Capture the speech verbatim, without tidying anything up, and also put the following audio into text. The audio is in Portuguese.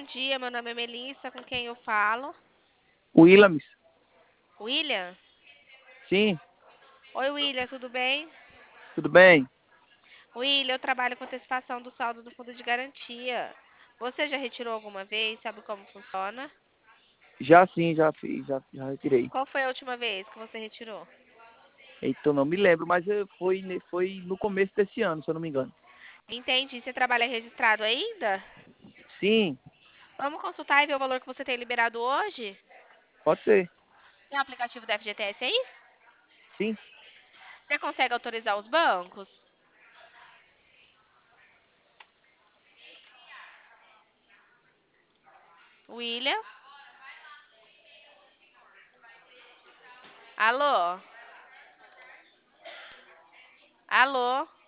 dia. Meu nome é Melissa, com quem eu falo? Willams, William? sim, Oi, William, tudo bem? tudo bem? William, eu trabalho com antecipação do saldo do fundo de garantia. Você já retirou alguma vez? Sabe como funciona? Já sim, já fiz, já, já retirei. Qual foi a última vez que você retirou? Então não me lembro, mas eh, foi, ne- foi no começo desse ano, se eu não me engano. Entendi. Você trabalha registrado ainda? Sim, Vamos consultar e ver o valor que você tem liberado hoje? pode ser. Tem o aplicativo do F G T S aí? Sim, Você consegue autorizar os bancos? William? Alô? Alô?